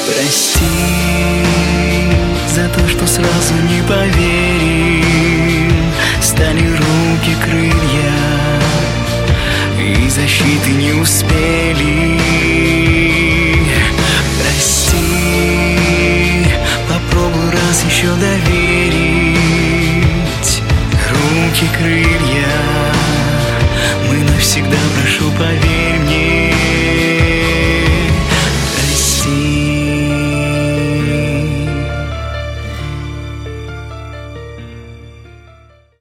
Прости за то, что сразу не поверил. Стали руки крылья, и защиты не успел.